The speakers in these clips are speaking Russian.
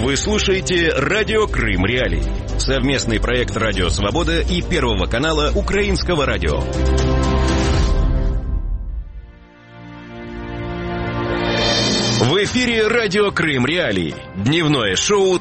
Вы слушаете «Радио Крым Реалии». Совместный проект «Радио Свобода» и Первого канала Украинского радио. В эфире «Радио Крым Реалии». Дневное шоу.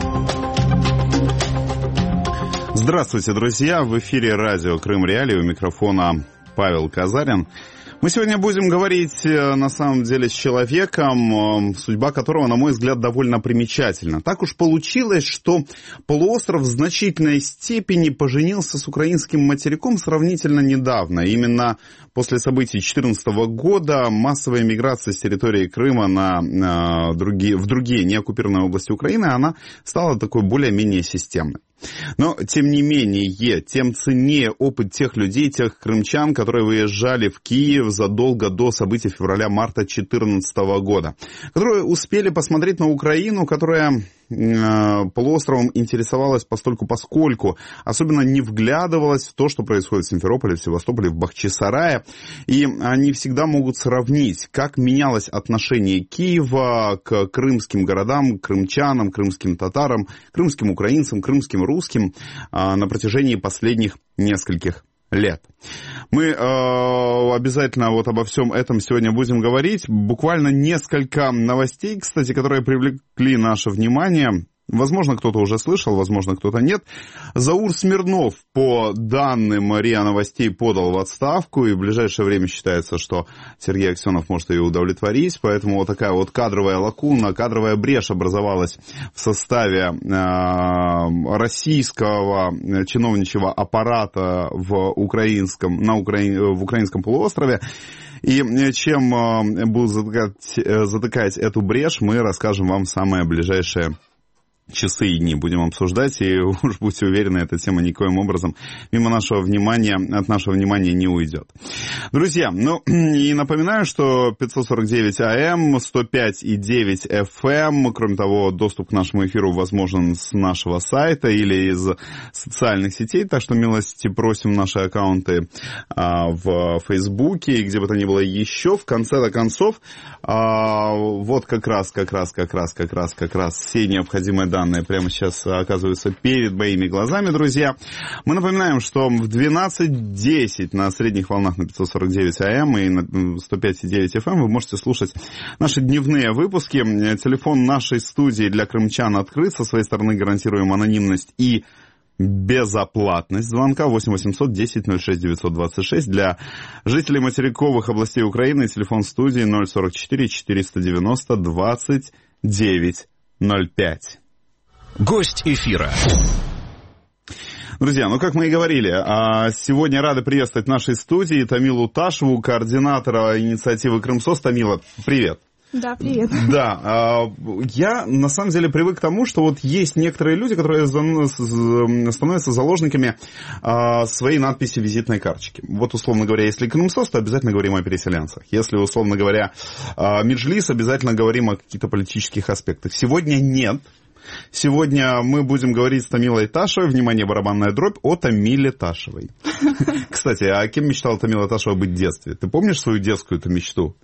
Здравствуйте, друзья. В эфире «Радио Крым Реалии». У микрофона Павел Казарин. Мы сегодня будем говорить, на самом деле, с человеком, судьба которого, на мой взгляд, довольно примечательна. Так уж получилось, что полуостров в значительной степени поженился с украинским материком сравнительно недавно. Именно после событий 2014 года массовая миграция с территории Крыма в другие неоккупированные области Украины, она стала такой более-менее системной. Но, тем не менее, тем ценнее опыт тех людей, тех крымчан, которые выезжали в Киев задолго до событий февраля-марта 2014 года, которые успели посмотреть на Украину, которая полуостровом интересовалась постольку-поскольку, особенно не вглядывалась в то, что происходит в Симферополе, в Севастополе, в Бахчисарае, и они всегда могут сравнить, как менялось отношение Киева к крымским городам, к крымчанам, крымским татарам, крымским украинцам, крымским русским на протяжении последних нескольких лет. Мы обязательно вот обо всем этом сегодня будем говорить. Буквально несколько новостей, кстати, которые привлекли наше внимание. Возможно, кто-то уже слышал, возможно, кто-то нет. Заур Смирнов, по данным РИА Новостей, подал в отставку, и в ближайшее время считается, что Сергей Аксенов может ее удовлетворить. Поэтому вот такая вот кадровая лакуна, кадровая брешь образовалась в составе российского чиновничьего аппарата в украинском полуострове. И чем будут затыкать эту брешь, мы расскажем вам в самое ближайшее часы и дни будем обсуждать, и уж будьте уверены, эта тема никоим образом от нашего внимания не уйдет. Друзья, и напоминаю, что 549 АМ, 105,9 FM, кроме того, доступ к нашему эфиру возможен с нашего сайта или из социальных сетей, так что милости просим наши аккаунты в Фейсбуке и где бы то ни было еще. В конце концов, вот как раз все необходимые данные прямо сейчас оказываются перед моими глазами, друзья. Мы напоминаем, что в 12:10 на средних волнах на 549 АМ и на 105,9 FM вы можете слушать наши дневные выпуски. Телефон нашей студии для крымчан открыт. Со своей стороны гарантируем анонимность и безоплатность звонка. 8 800 10 06 926. Для жителей материковых областей Украины телефон студии 044 490 29 05. Гость эфира. Друзья, как мы и говорили, сегодня рады приветствовать в нашей студии Тамилу Ташеву, координатора инициативы «Крымсос». Тамила, привет. Да, привет. Да, я на самом деле привык к тому, что вот есть некоторые люди, которые становятся заложниками своей надписи визитной карточки. Вот, условно говоря, если Крымсос, то обязательно говорим о переселенцах. Если, условно говоря, Меджлис, обязательно говорим о каких-то политических аспектах. Сегодня нет. Сегодня мы будем говорить с Тамилой Ташевой, внимание, барабанная дробь, о Тамиле Ташевой. Кстати, а кем мечтала Тамила Ташева быть в детстве? Ты помнишь свою детскую-то мечту?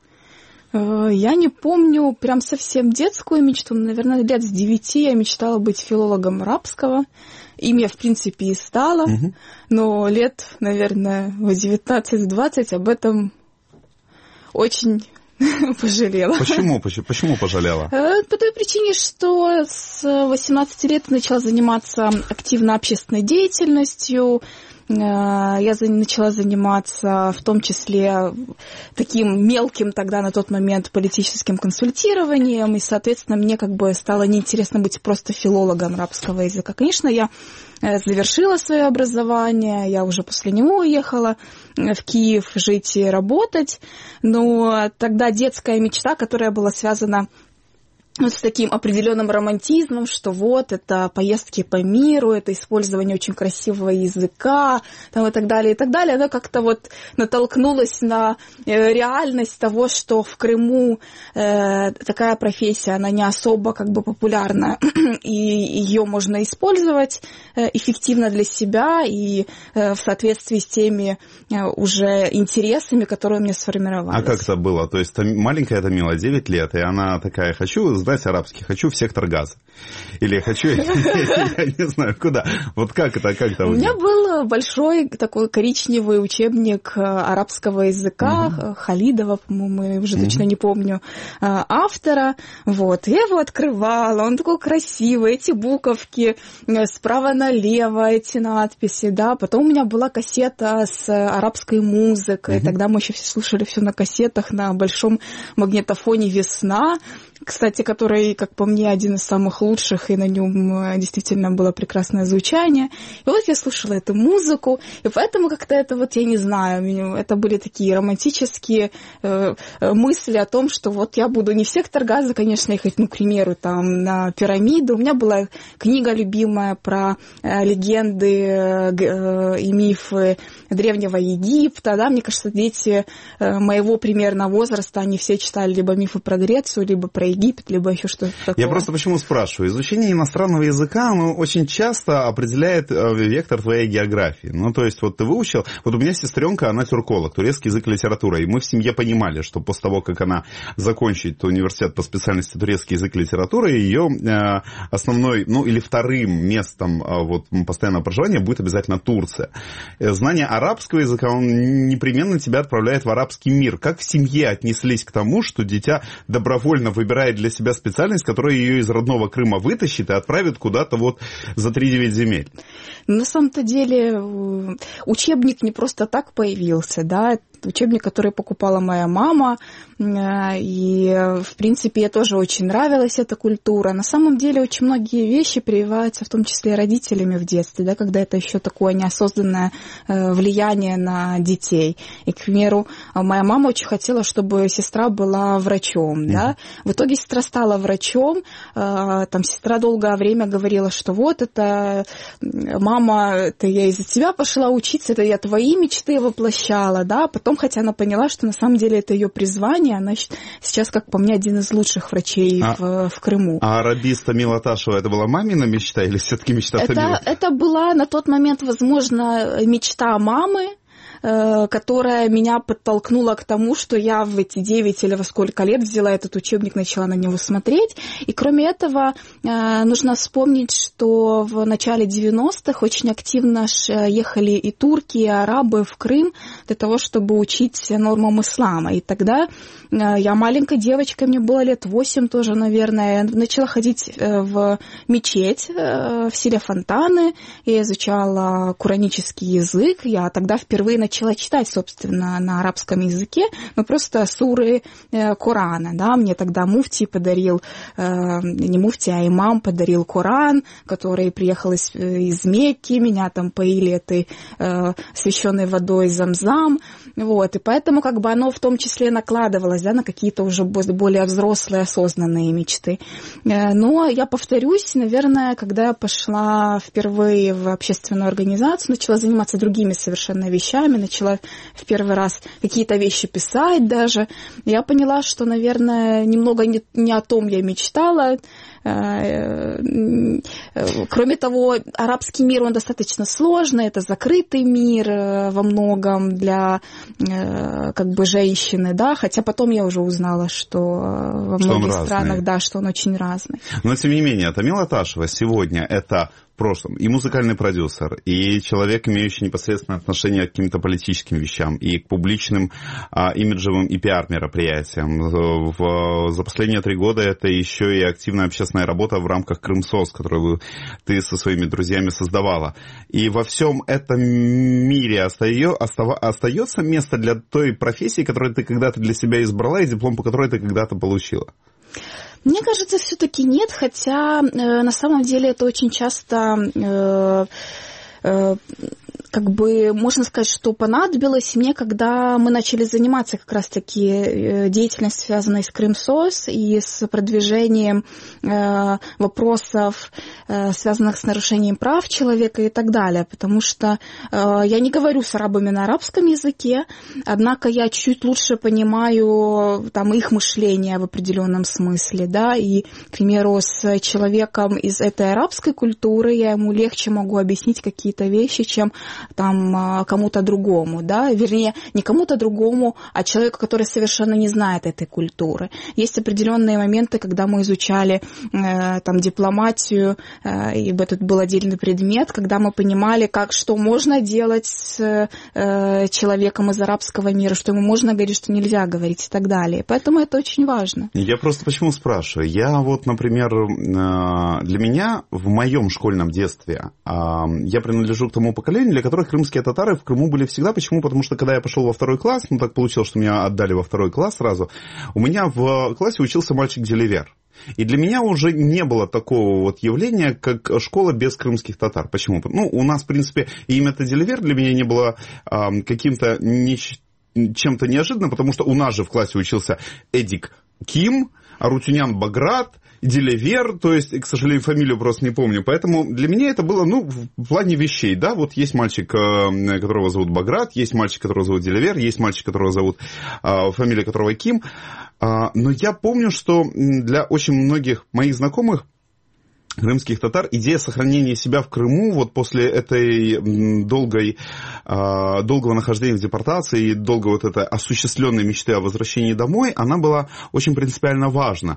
Я не помню прям совсем детскую мечту, но, наверное, лет с 9 я мечтала быть филологом арабского. Им я, в принципе, и стала, но лет, наверное, в 19-20 об этом очень пожалела. Почему пожалела? По той причине, что с 18 лет начала заниматься активно общественной деятельностью. Я начала заниматься в том числе таким мелким тогда на тот момент политическим консультированием, и, соответственно, мне стало неинтересно быть просто филологом арабского языка. Конечно, я завершила свое образование, я уже после него уехала в Киев жить и работать, но тогда детская мечта, которая была связана с таким определенным романтизмом, что вот это поездки по миру, это использование очень красивого языка, и так далее, она как-то натолкнулась на реальность того, что в Крыму такая профессия, она не особо популярна, и ее можно использовать эффективно для себя и в соответствии с теми уже интересами, которые у меня сформировались. А как это было? То есть маленькая Тамила, 9 лет, и она такая: хочу знать арабский. Хочу в сектор Газа. Или хочу, я не знаю, куда. Вот как это У меня был большой такой коричневый учебник арабского языка, Халидова, по-моему, я уже точно не помню автора. Вот, я его открывала, он такой красивый, эти буковки справа налево, эти надписи, да. Потом у меня была кассета с арабской музыкой, тогда мы еще слушали все на кассетах, на большом магнитофоне «Весна», кстати, который, как по мне, один из самых лучших, и на нем действительно было прекрасное звучание. И вот я слушала эту музыку, и поэтому как-то это вот, я не знаю, это были такие романтические мысли о том, что вот я буду не в сектор Газа, конечно, ехать, ну, к примеру, там, на пирамиду. У меня была книга любимая про легенды и мифы Древнего Египта, да, мне кажется, дети моего примерно возраста, они все читали либо мифы про Грецию, либо про Египет, либо еще что-то такое. Я просто почему спрашиваю? Изучение иностранного языка, оно очень часто определяет вектор твоей географии. Ну, то есть, вот ты выучил... Вот у меня сестренка, она тюрколог, турецкий язык и литература, и мы в семье понимали, что после того, как она закончит университет по специальности турецкий язык и литература, ее основной, ну, или вторым местом вот, постоянного проживания будет обязательно Турция. Знание арабского языка, он непременно тебя отправляет в арабский мир. Как в семье отнеслись к тому, что дитя добровольно выбирает для себя специальность, которая ее из родного Крыма вытащит и отправит куда-то вот за 3-9 земель? На самом-то деле учебник не просто так появился, да, учебник, который покупала моя мама, и, в принципе, ей тоже очень нравилась эта культура. На самом деле очень многие вещи прививаются, в том числе и родителями в детстве, да, когда это еще такое неосознанное влияние на детей. И, к примеру, моя мама очень хотела, чтобы сестра была врачом, да. В итоге сестра стала врачом, там сестра долгое время говорила, что вот это, мама, это я из-за тебя пошла учиться, это я твои мечты воплощала, да. Потом, хотя она поняла, что на самом деле это ее призвание, она сейчас, как по мне, один из лучших врачей в Крыму. А арабиста Милаташева, это была мамина мечта или все-таки мечта Тамилы? Это была на тот момент, возможно, мечта мамы, которая меня подтолкнула к тому, что я в эти 9 или во сколько лет взяла этот учебник, начала на него смотреть. И кроме этого, нужно вспомнить, что в начале 90-х очень активно ехали и турки, и арабы в Крым для того, чтобы учить нормам ислама. И тогда я маленькой девочкой, мне было лет 8 тоже, наверное, я начала ходить в мечеть в селе Фонтаны, я изучала куранический язык, я тогда впервые начала читать, собственно, на арабском языке, но просто суры Корана, да, мне тогда муфти подарил, не муфти, а имам подарил Коран, который приехал из Мекки, меня там поили этой священной водой Замзам, вот, и поэтому как бы оно в том числе накладывалось, да, на какие-то уже более взрослые, осознанные мечты. Но я повторюсь, наверное, когда я пошла впервые в общественную организацию, начала заниматься другими совершенно вещами, начала в первый раз какие-то вещи писать даже, я поняла, что, наверное, немного не о том я мечтала. Кроме того, арабский мир, он достаточно сложный, это закрытый мир во многом для как бы женщины, да, хотя потом я уже узнала, что во многих странах, да, что он очень разный. Но, тем не менее, Тамила Ташева сегодня это в прошлом и музыкальный продюсер, и человек, имеющий непосредственное отношение к каким-то политическим вещам, и к публичным имиджевым и пиар-мероприятиям. За последние 3 года это еще и активная общественная работа в рамках Крымсос, которую ты со своими друзьями создавала. И во всем этом мире остается место для той профессии, которую ты когда-то для себя избрала, и диплом, по которой ты когда-то получила? Мне кажется, все-таки нет, хотя на самом деле это очень часто как бы можно сказать, что понадобилось мне, когда мы начали заниматься как раз-таки деятельностью, связанной с Крымсос и с продвижением вопросов, связанных с нарушением прав человека и так далее. Потому что я не говорю с арабами на арабском языке, однако я чуть лучше понимаю там их мышление в определенном смысле, да, и, к примеру, с человеком из этой арабской культуры я ему легче могу объяснить какие-то вещи, чем там кому-то другому, да, вернее, не кому-то другому, а человеку, который совершенно не знает этой культуры. Есть определенные моменты, когда мы изучали там дипломатию, и этот был отдельный предмет, когда мы понимали, что можно делать с человеком из арабского мира, что ему можно говорить, что нельзя говорить и так далее. Поэтому это очень важно. Я просто почему спрашиваю? Я вот, например, для меня в моем школьном детстве я принадлежу к тому поколению, для которых крымские татары в Крыму были всегда. Почему? Потому что когда я пошел во 2 класс, так получилось, что меня отдали во 2 класс сразу, у меня в классе учился мальчик-делевер. И для меня уже не было такого вот явления, как школа без крымских татар. Почему? У нас, в принципе, имя-то делевер для меня не было каким-то чем-то неожиданным, потому что у нас же в классе учился Эдик Ким, Арутюнян Баграт, Делевер, то есть, к сожалению, фамилию просто не помню. Поэтому для меня это было, в плане вещей, да, вот есть мальчик, которого зовут Баграт, есть мальчик, которого зовут Делевер, есть мальчик, которого зовут, фамилия которого Ким. Но я помню, что для очень многих моих знакомых крымских татар идея сохранения себя в Крыму вот после этой долгого нахождения в депортации и долгой вот этой осуществленной мечты о возвращении домой, она была очень принципиально важна.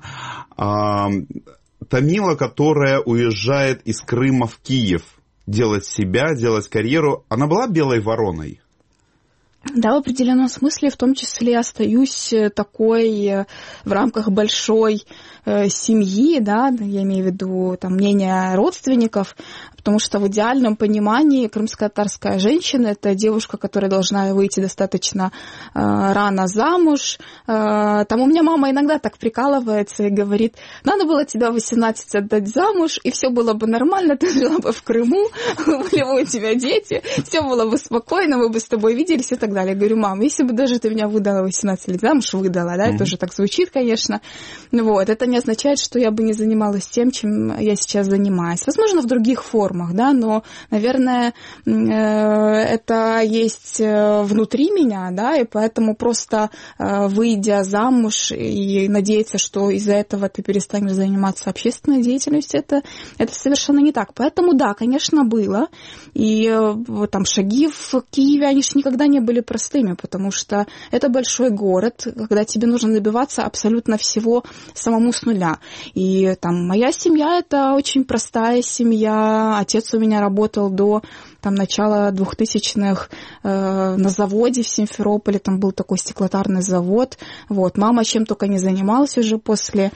Тамила, которая уезжает из Крыма в Киев делать себя, делать карьеру, она была белой вороной? Да, в определенном смысле, в том числе остаюсь такой в рамках большой семьи, да, я имею в виду там мнение родственников, потому что в идеальном понимании крымско-татарская женщина – это девушка, которая должна выйти достаточно рано замуж. Там у меня мама иногда так прикалывается и говорит, надо было тебя в 18 отдать замуж, и все было бы нормально, ты жила бы в Крыму, были бы у тебя дети, все было бы спокойно, мы бы с тобой виделись и так далее. Я говорю, мам, если бы даже ты меня выдала 18 лет замуж, выдала, да, это уже так звучит, конечно, вот, это не означает, что я бы не занималась тем, чем я сейчас занимаюсь. Возможно, в других формах, да, но, наверное, это есть внутри меня, да, и поэтому просто выйдя замуж и надеяться, что из-за этого ты перестанешь заниматься общественной деятельностью, это совершенно не так. Поэтому, да, конечно, было. И там шаги в Киеве, они же никогда не были простыми, потому что это большой город, когда тебе нужно добиваться абсолютно всего самому с нуля. И там моя семья – это очень простая семья. Отец у меня работал до начала 2000-х на заводе в Симферополе, там был такой стеклотарный завод. Вот. Мама чем только не занималась уже после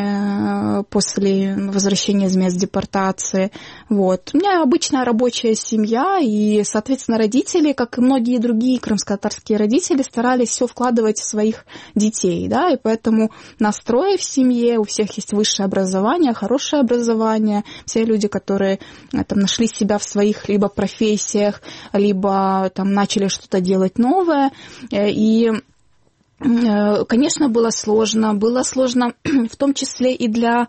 возвращения из мест депортации. Вот. У меня обычная рабочая семья, и, соответственно, родители, как и многие другие крымско-татарские родители, старались все вкладывать в своих детей, да, и поэтому настрой в семье, у всех есть высшее образование, хорошее образование, все люди, которые там нашли себя в своих либо профессиях, либо там начали что-то делать новое. И, конечно, было сложно в том числе и для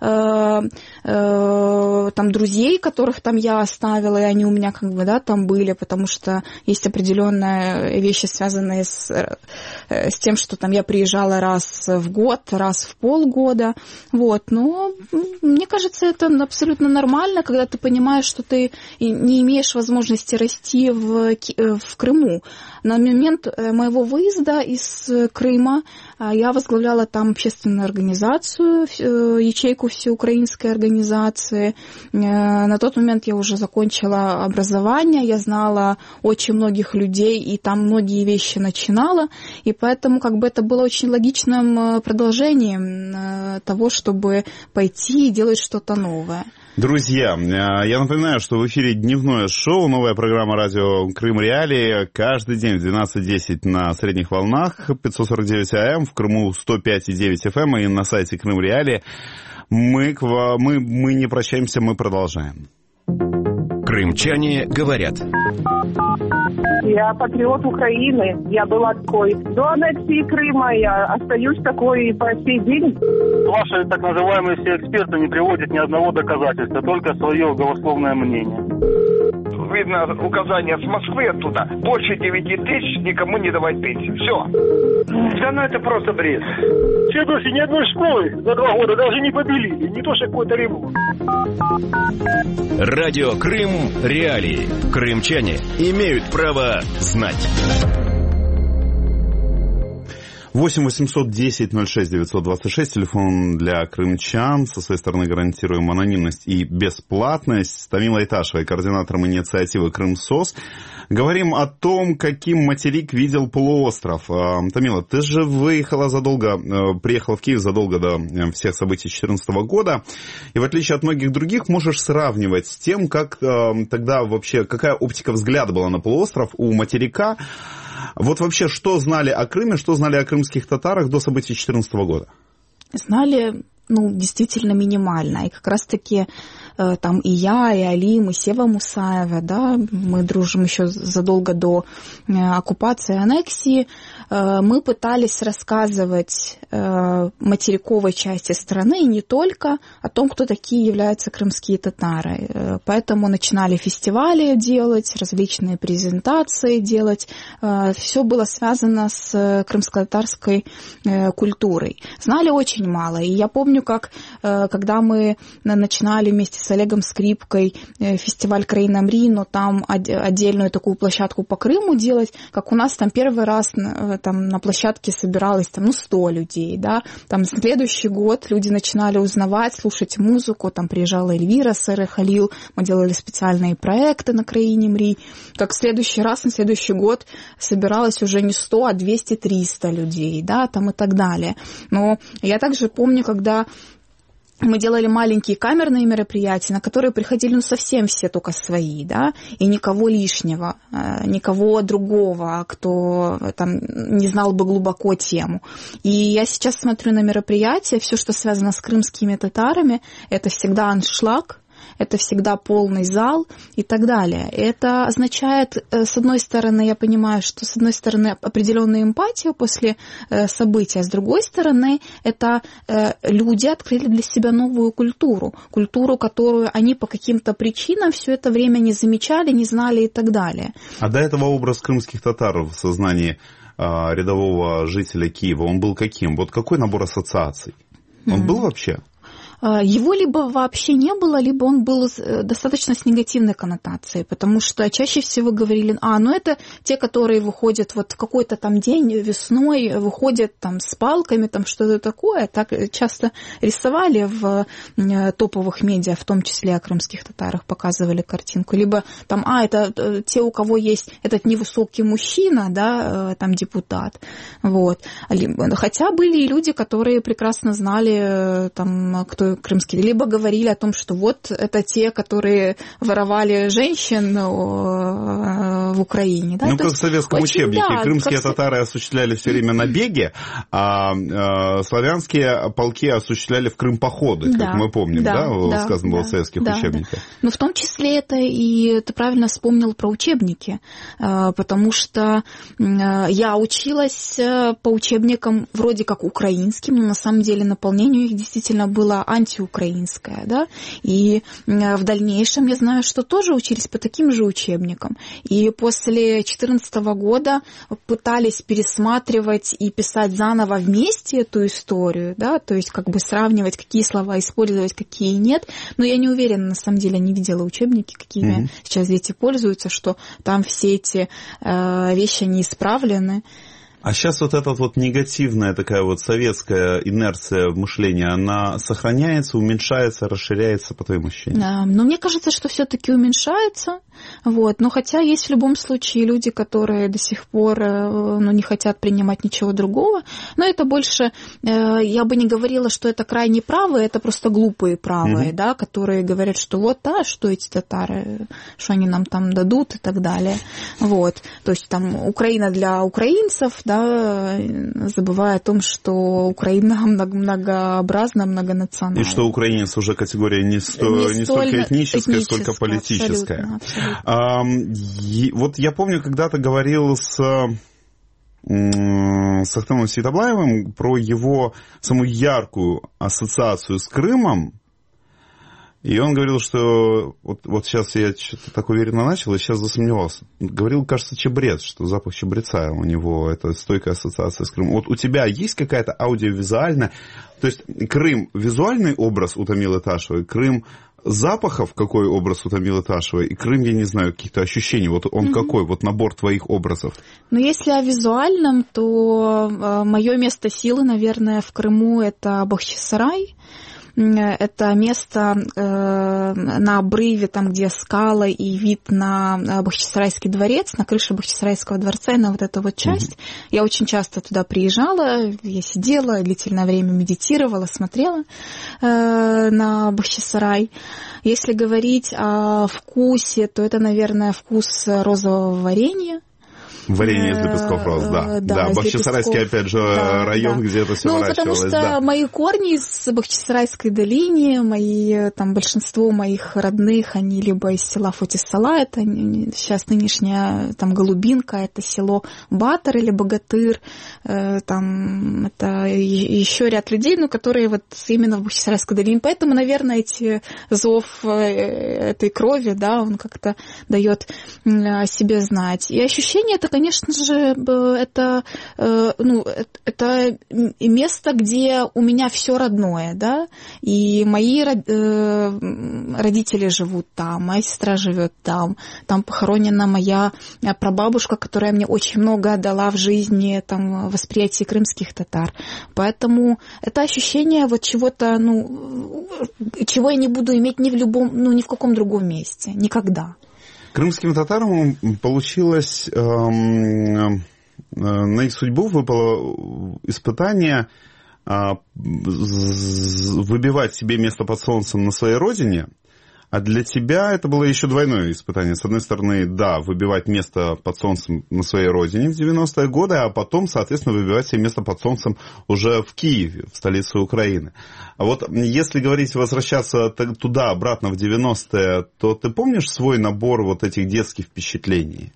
там друзей, которых там я оставила, и они у меня там были, потому что есть определенные вещи, связанные с тем, что там я приезжала раз в год, раз в полгода, вот, но мне кажется, это абсолютно нормально, когда ты понимаешь, что ты не имеешь возможности расти в Крыму. На момент моего выезда из Крыма я возглавляла там общественную организацию, ячейку всеукраинской организации. На тот момент я уже закончила образование, я знала очень многих людей и там многие вещи начинала, и поэтому это было очень логичным продолжением того, чтобы пойти и делать что-то новое. Друзья, я напоминаю, что в эфире дневное шоу, новая программа радио «Крым Реалии». Каждый день в 12:10 на средних волнах, 549 АМ, в Крыму 105,9 FM и на сайте «Крым Реалии». Мы не прощаемся, мы продолжаем. Крымчане говорят. Я патриот Украины. Я была такой до аннексии Крыма. Я остаюсь такой и по сей день. Ваши так называемые все эксперты не приводят ни одного доказательства, только свое голословное мнение. видно, указание с Москвы оттуда. Больше 9 тысяч никому не давать пенсии. Все. Да ну это просто бред. Федосий, ни одной школы за 2 года даже не побелили. Не то, что какой-то ремонт. Радио Крым Реалии. Крымчане имеют право знать. 8 810 06 926, телефон для крымчан. Со своей стороны гарантируем анонимность и бесплатность. Тамила Иташева, координатором инициативы «Крымсос». Говорим о том, каким материк видел полуостров. Тамила, ты же приехала в Киев задолго до всех событий 2014 года. И в отличие от многих других, можешь сравнивать с тем, как тогда вообще, какая оптика взгляда была на полуостров у материка. Вот вообще, что знали о Крыме, что знали о крымских татарах до событий 2014 года? Знали, действительно минимально. И как раз-таки там и я, и Алим, и Сева Мусаева, да, мы дружим еще задолго до оккупации и аннексии. Мы пытались рассказывать материковой части страны и не только о том, кто такие являются крымские татары. Поэтому начинали фестивали делать, различные презентации делать. Все было связано с крымско-татарской культурой. Знали очень мало. И я помню, как когда мы начинали вместе с Олегом Скрипкой фестиваль «Краина Мрии», но там отдельную такую площадку по Крыму делать, как у нас там первый раз там на площадке собиралось там, 100 людей, да, там следующий год люди начинали узнавать, слушать музыку, там приезжала Эльвира Сэр Халил, мы делали специальные проекты на «Краине Мрии», как в следующий раз, на следующий год собиралось уже не 100, а 200-300 людей, да, там и так далее. Но я также помню, когда мы делали маленькие камерные мероприятия, на которые приходили совсем все только свои, да, и никого лишнего, никого другого, кто там не знал бы глубоко тему. И я сейчас смотрю на мероприятия, все, что связано с крымскими татарами, это всегда аншлаг, это всегда полный зал и так далее. Это означает, с одной стороны, я понимаю, что с одной стороны определенную эмпатию после события, а с другой стороны, это люди открыли для себя новую культуру, которую они по каким-то причинам все это время не замечали, не знали и так далее. А до этого образ крымских татар в сознании рядового жителя Киева, он был каким? Вот какой набор ассоциаций? Он был вообще? Его либо вообще не было, либо он был достаточно с негативной коннотацией, потому что чаще всего говорили, это те, которые выходят вот в какой-то там день весной, выходят там с палками, там что-то такое, так часто рисовали в топовых медиа, в том числе о крымских татарах, показывали картинку, либо там, это те, у кого есть этот невысокий мужчина, да, там депутат, вот. Хотя были и люди, которые прекрасно знали, там, кто крымские, либо говорили о том, что вот это те, которые воровали женщин в Украине. Да? Как в советском учебнике. Крымские татары осуществляли все время набеги, а славянские полки осуществляли в Крым походы, как мы помним, сказано было в советских учебниках. Но в том числе это и ты правильно вспомнил про учебники, потому что я училась по учебникам вроде как украинским, но на самом деле наполнение их действительно было антиукраинская, да, и в дальнейшем я знаю, что тоже учились по таким же учебникам, и после 2014 года пытались пересматривать и писать заново вместе эту историю, да, то есть как бы сравнивать, какие слова использовать, какие нет, но я не уверена, на самом деле, не видела учебники, какими сейчас дети пользуются, что там все эти вещи не исправлены. А сейчас вот эта вот негативная такая вот советская инерция мышления, она сохраняется, уменьшается, расширяется, по твоему ощущению? Но мне кажется, что все-таки уменьшается. Вот. Но хотя есть в любом случае люди, которые до сих пор не хотят принимать ничего другого. Но это больше, я бы не говорила, что это крайне правые, это просто глупые правые, да, которые говорят, что что эти татары, что они нам там дадут и так далее. Вот. То есть там Украина для украинцев, да, забывая о том, что Украина многообразна, многонациональна. И что украинец уже категория не столько этническая, сколько политическая. Абсолютно. Вот я помню, когда-то говорил с Ахтамом Сеитаблаевым про его самую яркую ассоциацию с Крымом. И он говорил, что вот сейчас я что-то так уверенно начал, и сейчас засомневался. Говорил, кажется, чабрец, что запах чабреца у него, это стойкая ассоциация с Крымом. Вот у тебя есть какая-то аудиовизуальная, то есть Крым визуальный образ у Тамилы Ташевой, Крым запахов какой образ у Тамилы Ташевой, и Крым, я не знаю, каких-то ощущений, вот он какой, вот набор твоих образов? Ну, если о визуальном, то мое место силы, наверное, в Крыму это Бахчисарай. Это место на обрыве, там, где скала и вид на Бахчисарайский дворец, на крыше Бахчисарайского дворца, и на вот эту вот часть. Я очень часто туда приезжала, я сидела, длительное время медитировала, смотрела на Бахчисарай. Если говорить о вкусе, то это, наверное, вкус розового варенья. Варенье из лепестков роз, да. Бахчисарайский, опять же, район, где это все выращивалось. Потому что мои корни из Бахчисарайской долины, большинство моих родных, они либо из села Фотисала, это сейчас нынешняя там Голубинка, это село Батор или Богатыр, там это еще ряд людей, которые вот именно в Бахчисарайской долине. Поэтому, наверное, зов этой крови, да, он как-то дает о себе знать. И ощущение это, конечно же, это место, где у меня все родное, да, и мои родители живут там, моя сестра живет там похоронена моя прабабушка, которая мне очень много дала в жизни, там, восприятии крымских татар. Поэтому это ощущение вот чего-то, чего я не буду иметь ни в каком другом месте, никогда. Крымским татарам получилось, на их судьбу выпало испытание выбивать себе место под солнцем на своей родине, а для тебя это было еще двойное испытание. С одной стороны, да, выбивать место под солнцем на своей родине в 90-е годы, а потом, соответственно, выбивать себе место под солнцем уже в Киеве, в столице Украины. А вот если говорить, возвращаться туда, обратно в 90-е, то ты помнишь свой набор вот этих детских впечатлений?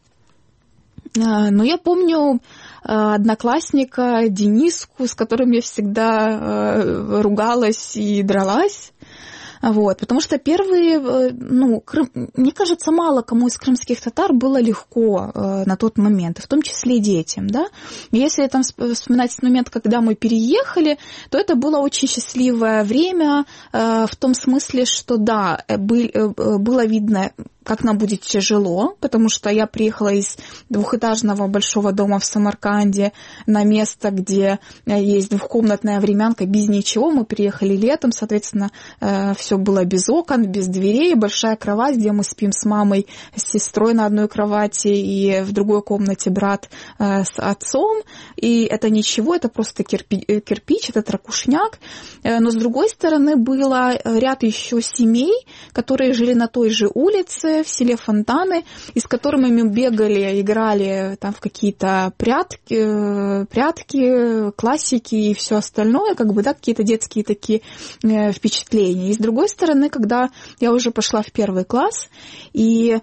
Я помню одноклассника Дениску, с которым я всегда ругалась и дралась. Потому что первые, мне кажется, мало кому из крымских татар было легко на тот момент, в том числе и детям, да. Если там вспоминать момент, когда мы переехали, то это было очень счастливое время в том смысле, что да, было видно, как нам будет тяжело, потому что я приехала из двухэтажного большого дома в Самарканде на место, где есть двухкомнатная времянка без ничего. Мы приехали летом, соответственно, все было без окон, без дверей, большая кровать, где мы спим с мамой, с сестрой на одной кровати, и в другой комнате брат с отцом. И это ничего, это просто кирпич, это ракушняк. Но с другой стороны, было ряд еще семей, которые жили на той же улице, в селе Фонтаны, и с которыми мы бегали, играли там в какие-то прятки, классики и все остальное, какие-то детские такие впечатления. И с другой стороны, когда я уже пошла в 1 класс и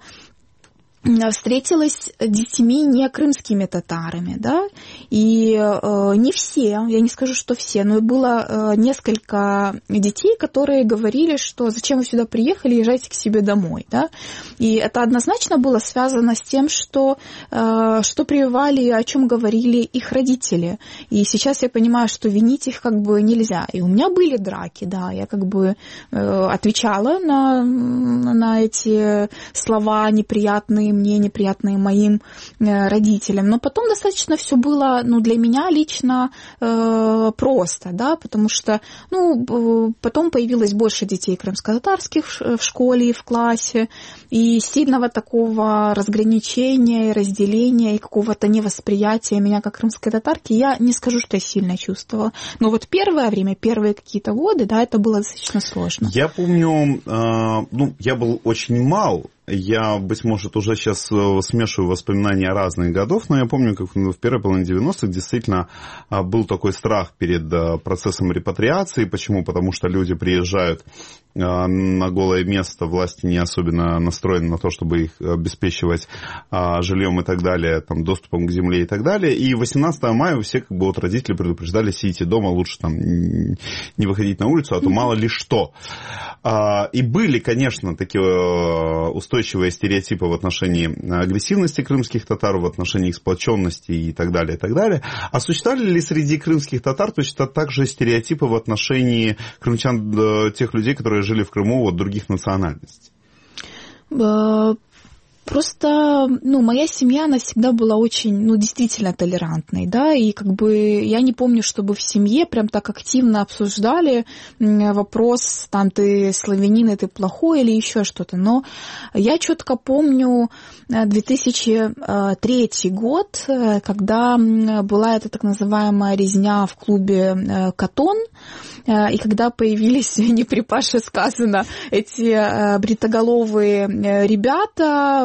встретилась с детьми не крымскими татарами, да, и не все, я не скажу, что все, но было несколько детей, которые говорили, что зачем вы сюда приехали, езжайте к себе домой, да, и это однозначно было связано с тем, что прививали, о чем говорили их родители, и сейчас я понимаю, что винить их нельзя, и у меня были драки, да, я отвечала на эти слова неприятные мне, неприятные моим родителям. Но потом достаточно все было, для меня лично просто, да, потому что, потом появилось больше детей крымско-татарских в школе и в классе, и сильного такого разграничения, разделения и какого-то невосприятия меня как крымской татарки я не скажу, что я сильно чувствовала. Но вот первое время, первые какие-то годы, да, это было достаточно сложно. Я помню, я был очень мал. Я, быть может, уже сейчас смешиваю воспоминания разных годов, но я помню, как в первой половине 90-х действительно был такой страх перед процессом репатриации. Почему? Потому что люди приезжают на голое место, власти не особенно настроены на то, чтобы их обеспечивать жильем и так далее, там, доступом к земле и так далее. И 18 мая все как бы вот родители предупреждали: сидите дома, лучше там не выходить на улицу, а то мало ли что. И были, конечно, такие устойчивые стереотипы в отношении агрессивности крымских татар, в отношении их сплоченности и так далее, и так далее. А существовали ли среди крымских татар точно так же стереотипы в отношении крымчан, тех людей, которые жили в Крыму, вот, других национальностей? Просто, моя семья, она всегда была очень, действительно толерантной, да, и как бы я не помню, чтобы в семье прям так активно обсуждали вопрос, там, ты славянин, и ты плохой или еще что-то, но я четко помню 2003 год, когда была эта так называемая резня в клубе «Катон», и когда появились, не при Паше сказано, эти бритоголовые ребята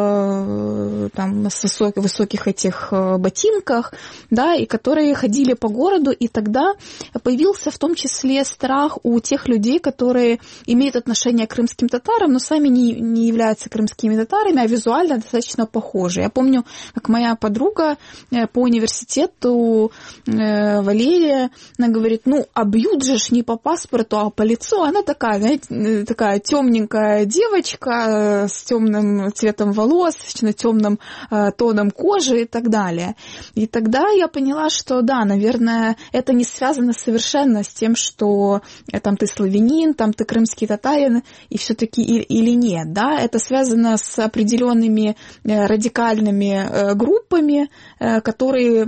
с высоких этих ботинках, да, и которые ходили по городу, и тогда появился в том числе страх у тех людей, которые имеют отношение к крымским татарам, но сами не являются крымскими татарами, а визуально достаточно похожи. Я помню, как моя подруга по университету, Валерия, она говорит: а бьют же ж не по паспорту, а по лицу. Она такая, знаете, такая темненькая девочка с темным цветом волос, с темным тоном кожи и так далее. И тогда я поняла, что да, наверное, это не связано совершенно с тем, что там ты славянин, там ты крымский татарин, и все-таки или нет, да, это связано с определенными радикальными группами, которые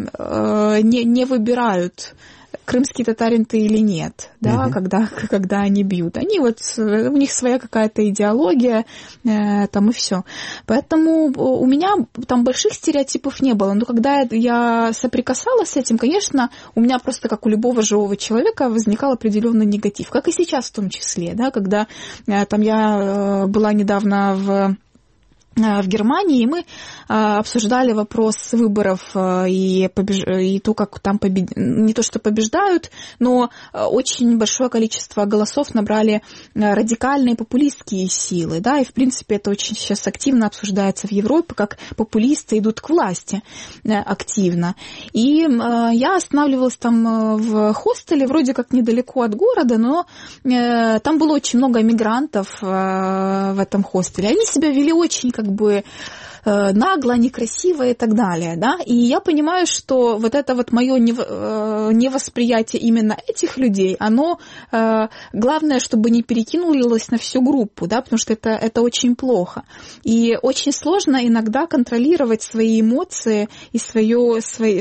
не выбирают, крымский татарин ты или нет, да, когда они бьют. Они вот, у них своя какая-то идеология, там и все. Поэтому у меня там больших стереотипов не было. Но когда я соприкасалась с этим, конечно, у меня просто, как у любого живого человека, возникал определенный негатив. Как и сейчас в том числе, да, когда там я была недавно в Германии, и мы обсуждали вопрос выборов и то, как там не то что побеждают, но очень большое количество голосов набрали радикальные популистские силы, да, и в принципе это очень сейчас активно обсуждается в Европе, как популисты идут к власти активно. И я останавливалась там в хостеле, вроде как недалеко от города, но там было очень много мигрантов в этом хостеле. Они себя вели очень как бы нагло, некрасиво и так далее, да, и я понимаю, что вот это вот мое невосприятие именно этих людей, оно, главное, чтобы не перекинулось на всю группу, да, потому что это очень плохо, и очень сложно иногда контролировать свои эмоции и свою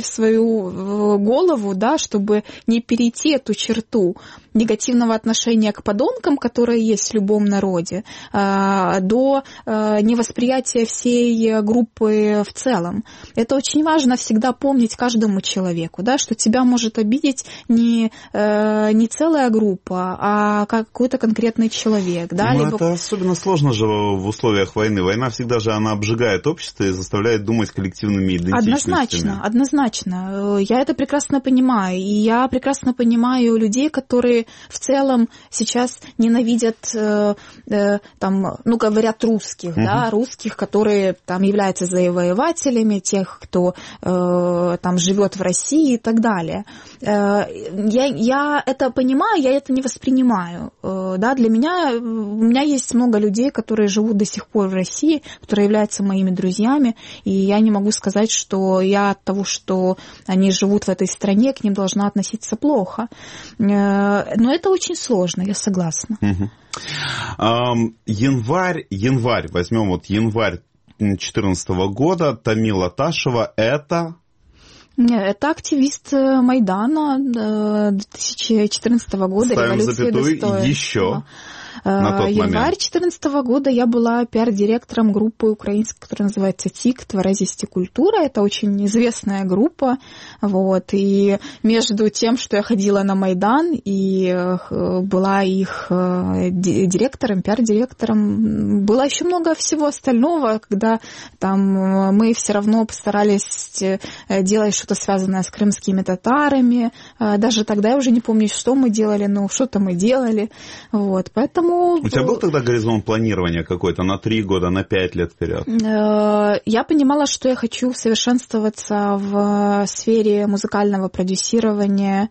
голову, да, чтобы не перейти эту черту негативного отношения к подонкам, которые есть в любом народе, до невосприятия всей группы в целом. Это очень важно всегда помнить каждому человеку, да, что тебя может обидеть не целая группа, а какой-то конкретный человек. Да, либо... Это особенно сложно же в условиях войны. Война всегда же она обжигает общество и заставляет думать коллективными идентичностями. Однозначно. Я это прекрасно понимаю. И я прекрасно понимаю людей, которые в целом сейчас ненавидят, говорят русских, да, русских, которые там являются завоевателями, тех, кто там живет в России и так далее. Я это понимаю, я это не воспринимаю. Да, для меня, у меня есть много людей, которые живут до сих пор в России, которые являются моими друзьями, и я не могу сказать, что я от того, что они живут в этой стране, к ним должна относиться плохо. Но это очень сложно, я согласна. Январь, возьмем вот январь 2014 года, Тамила Ташева, это активист Майдана 2014 года, ставим революции Достоя. Еще. На тот январь 2014 года я была пиар-директором группы украинской, которая называется ТИК, Творозисти Культура. Это очень известная группа. Вот. И между тем, что я ходила на Майдан и была их директором, пиар-директором, было еще много всего остального, когда там мы все равно постарались делать что-то связанное с крымскими татарами. Даже тогда я уже не помню, что мы делали, но что-то мы делали. Вот. Поэтому Поэтому... У тебя был тогда горизонт планирования какой-то на 3 года, на 5 лет вперед? Я понимала, что я хочу совершенствоваться в сфере музыкального продюсирования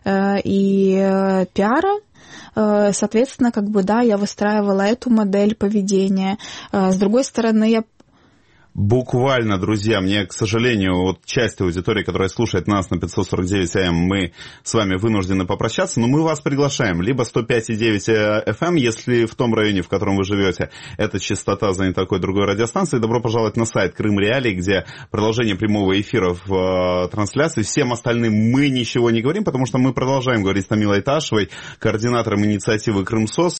и пиара. Соответственно, я выстраивала эту модель поведения. С другой стороны, я... Буквально, друзья, мне, к сожалению, часть аудитории, которая слушает нас на 549 АМ, мы с вами вынуждены попрощаться, но мы вас приглашаем. Либо 105,9 FM, если в том районе, в котором вы живете, эта частота занята такой другой радиостанцией. Добро пожаловать на сайт Крым Реалии, где продолжение прямого эфира в трансляции. Всем остальным мы ничего не говорим, потому что мы продолжаем говорить с Тамилой Ташевой, координатором инициативы «Крымсос».